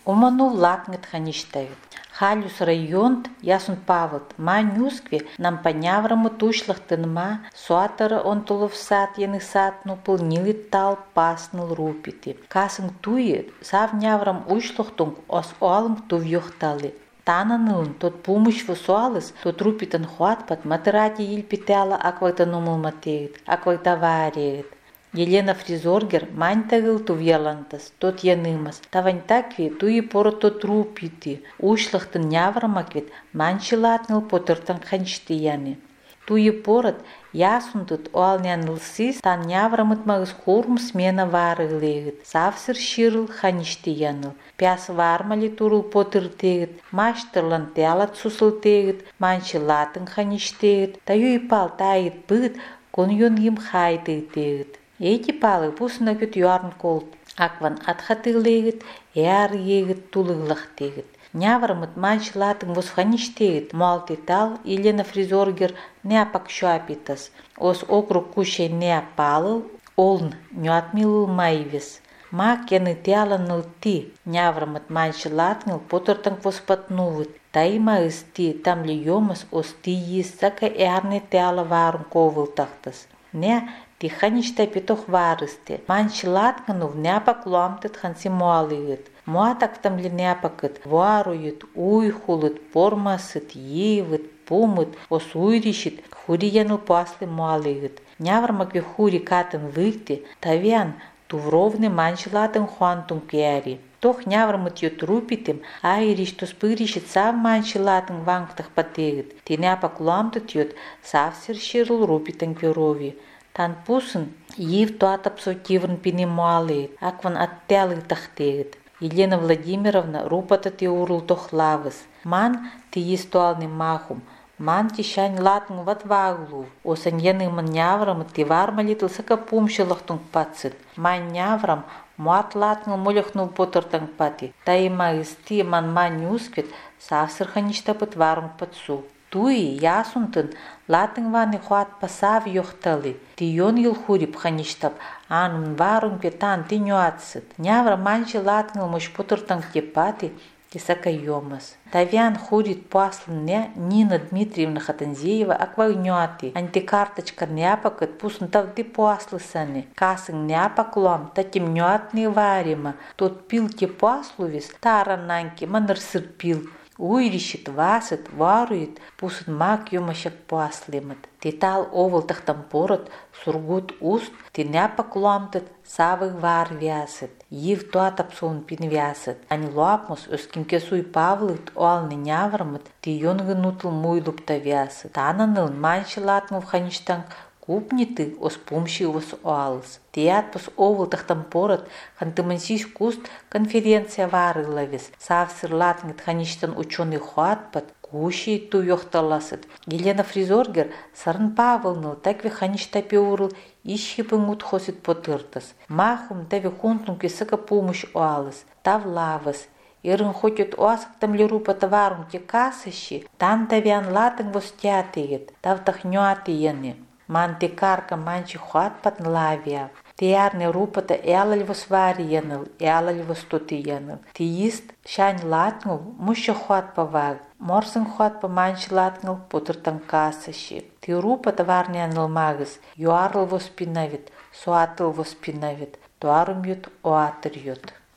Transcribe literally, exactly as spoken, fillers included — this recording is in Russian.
Оманув латнгет хаништавит. Халюс районт ясун павлт. Ма нюскви нам понявраму тушлахтынма суатара онтулов сад яных сад ну полнилит тал пасныл рупити. Касың туи сав няврам ушлахтунг ос олнг тувьёхтали. Тананылын тот помощь высуалыс, тот рупитан хуатпат матерати ильпитала аквайта нумыл матеет, аквайта вареет. Елена Фризоргер маньтагыл тувьялантас, тот янымас. Таваньтакви туи пора тот рупити. Ушлахтын няврамаквит манчилатныл потыртан ханчты яны. Туи порот ясундут оалнянылсис тан няврамыт магыс хорум смена варыглегит. Савсыр ширыл ханчты яныл. Пяс вармали турыл потыртегит. Маштырлан тялат сусылтегит. Манчилатын ханчтегит. Таю и пал тает быт, кон йон им хайтегит. Эти палы пусына күт юарн колт. Акван атхатылегит, яр егит тулыглахтегит. Няврамыт манчилатын восхаништегит. Малтитал Елена Фризоргер неапак шуапитас. Ос округ кушай неапалыл, олн нюатмилыл майвес. Мак яны тяланыл ти. Няврамыт манчилатныл потыртанг воспатнувыт. Тайма из ти там ли йомас ос ти есть-сака ярне тяла варун ковылтахтас. Не тиханишта петух варысты. Манчилатгану няпак ломтыт ханси муалыгыт. Муатак там ли няпакыт. Варуют, уйхулыт, пормасыт, евыт, пумыт, ос уйришит, хури яныл паслы муалыгыт. Няврмак хури катын выкти, тавян тувровны манчилатын хуантун кяри. Тох няврмыт ют рупитым, айриш тус пыришит сав манчилатын ванктах патегыт. Ти няпак ломтыт ют савсир ширл рупитын кюрови. Тан пусын ев туатапсо киврн пини муалыгыт, акван аттялы тахтегыт. Елена Владимировна рупата ти урл тохлавыс. Ман ти естуалны махум. Ман ти шань латн ват ваглу. Осан янымын няврам ти вармалитл сака пумшылахтунг пацит. Ман няврам муат латн молехнул потыртанг пати. Тайма исти ман ман нюсквит савсырхаништапыт варунг пацу. Туи ясунтын латн ваны хуат пасав йохталы. Ти йон ил хурип хаништап анун варунг петан ти нюатсит. Нявра манчи латн муш потыртанг тепати. Тисака йомас. Тавян хурит паслын не Нина Дмитриевна Хатанзеева аквагнюати. Антикарточка няпакыт пусын тавды паслы саны. Касың няпак лом татим нюатны варима. Тот пил те паслувис тарананки манырсыр пил. Уйришит васыт, варует, пусын мак йомашак паслымыт. Титал овыл тахтам порот, сургут уст, ти няпак ломтыт, савы вар вясыт. Ев туатапсон пин вясыт. Ани луапмус өскимкесуй павлыт, оалны няврамыт, ти йонгы нутыл муйлупта вясыт. Тананыл манчилатму в хаништанг купниты ос помощи ос оалыс. Тият пос овыл тахтам порот, хантымансиш куст конференция варылавис. Савсыр латнгет хаништан ученый хуатпат, куши ту йохталасыт. Елена Фризоргер сарын павылныл, такве хаништапе урыл, ищипын утхосит потыртас. Махум тави хунтунки сака помощь оалыс, тавлавыс. Ирын хотят оасктам лиру патаварум те касыщи, тан тавян латың востятыгет, тавтах нюаты яны. Ман те карка манчи хуатпат лавия. Тиарне рупата ялаль восвари яныл, ялаль востоти яныл. Ти ист шань латнгу муща хуатпа ваг. Морсын хуатпа манчи латнгу потыртан касыщи. Ти рупата варни яныл магыс, юарл воспинавит, суатыл воспинавит, туарум ют оатыр ют.